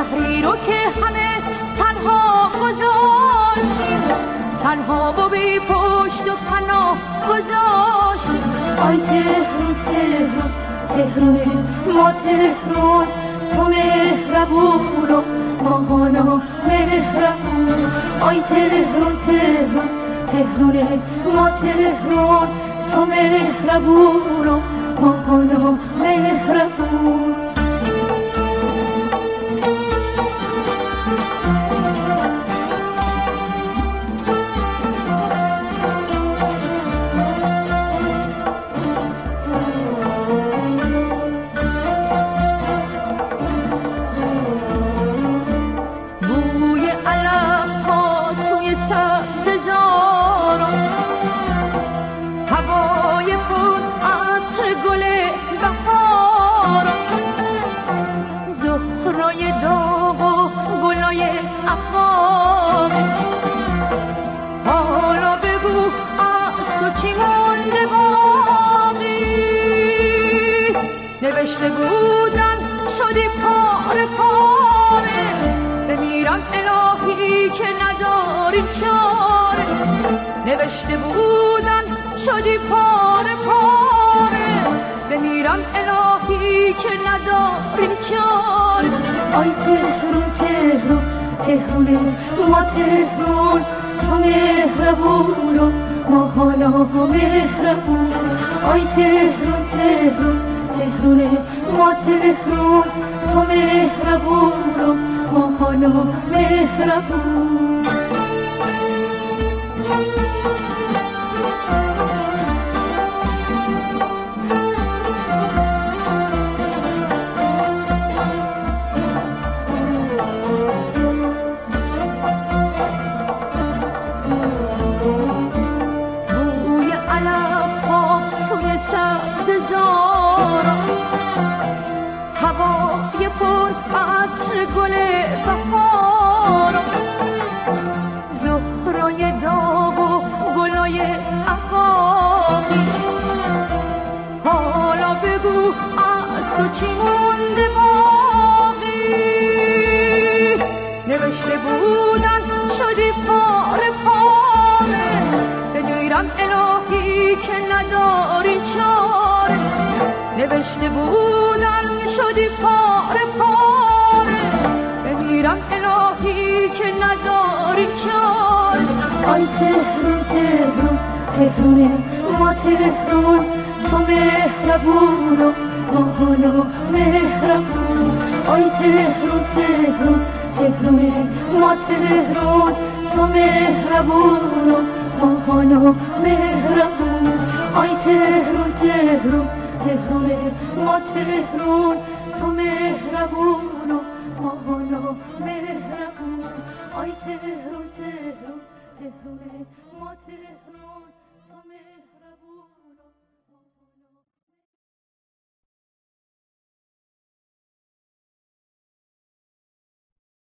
شهری رو که همه تنها گذاشتیم، تنها و بی پشت و پناه گذاشتیم. آی تهران تهران تهران ما تهران، تو مهربون و ماهانا مهربون. آی تهران تهران تهران ما تهران، تو مهربون و ماهانا مهربون. حالا بگو از تو چی مونده باقی؟ نوشته بودن شدی پاره پاره، بمیرم الهی که نداری چاره. نوشته بودن شدی پاره پاره، بمیرم الهی که نداری چاره. آی تهران تهران تهران ما تهران، تو مهربون و ماهانا مهربون. آی تهران تهران تهران ما تهران، تو مهربون و ماهانا مهربون. هوای پر عطر گل بهار، زهرای داغ و گلای عقاقی. حالا بگو از تو چی مونده باقی؟ نوشته بودن شدی پاره پاره، بمیرم الهی که نداری چاره. نوشته بودن شدی پاره پاره، بمیرم الهی که نداری چاره. آی تهران تهران تهران ما تهران، تو مهربون و ماهانا مهربون. آی تهران تهران تهران ما تهران، تو مهربون و ماهانا مهربون. آی تهران تهران تهران ما تهران، تو مهربون و ماهانا مهربون. آی تهران تهران تهران ما تهران، تو مهربون.